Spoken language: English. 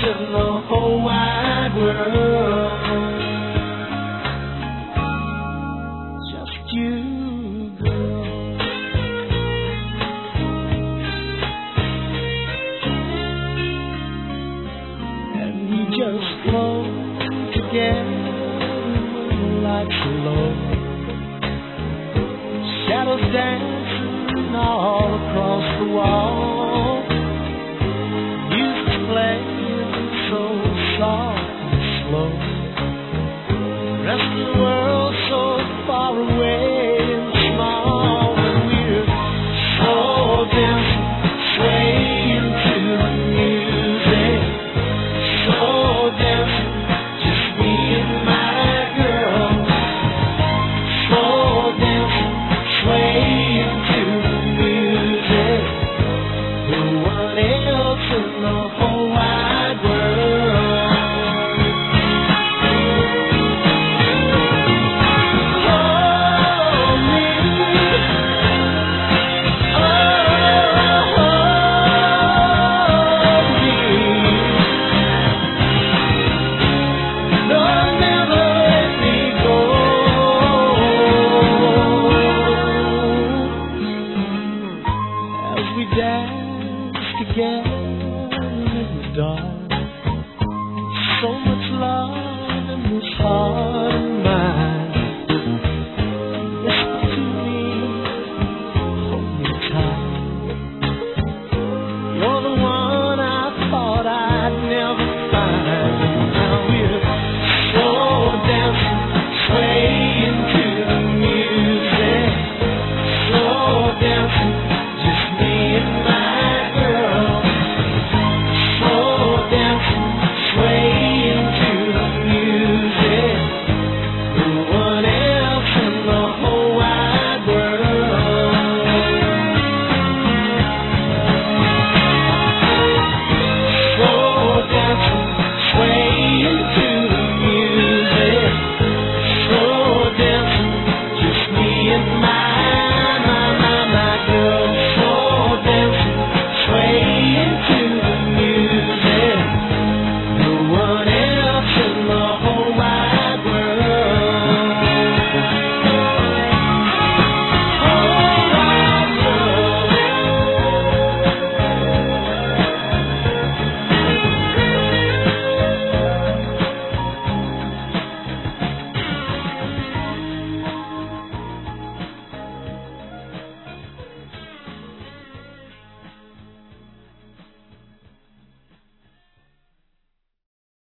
in the whole wide world. Just you, girl. And we just float together like slow shadows dancing all across the wall. Music playing so soft and slow. Rest of the world so far away and small. And we're so dancing, swaying to the music. So dancing, just me and my girl. So dancing, swaying to the music. No one else in the whole wide world. Hold me, hold me. Don't never let me go. As we dance together in the dark, so